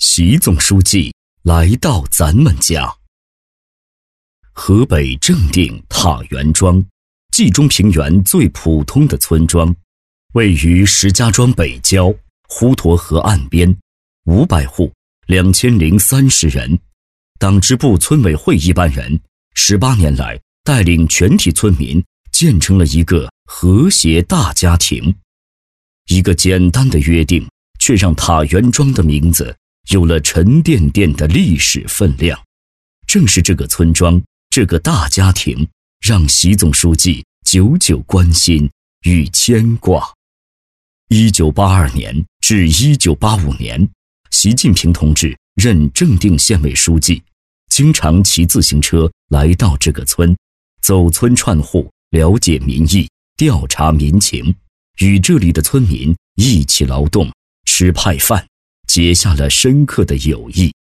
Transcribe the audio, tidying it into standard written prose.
习总书记来到咱们家。河北正定塔园庄，冀中平原最普通的村庄，位于石家庄北郊滹沱河岸边，500户，2030人。党支部村委会一班人18年来带领全体村民建成了一个和谐大家庭。一个简单的约定，却让塔园庄的名字有了沉甸甸的历史分量。正是这个村庄，这个大家庭，让习总书记久久关心与牵挂。1982年至1985年，习近平同志任正定县委书记，经常骑自行车来到这个村，走村串户，了解民意，调查民情，与这里的村民一起劳动，吃派饭，结下了深刻的友谊。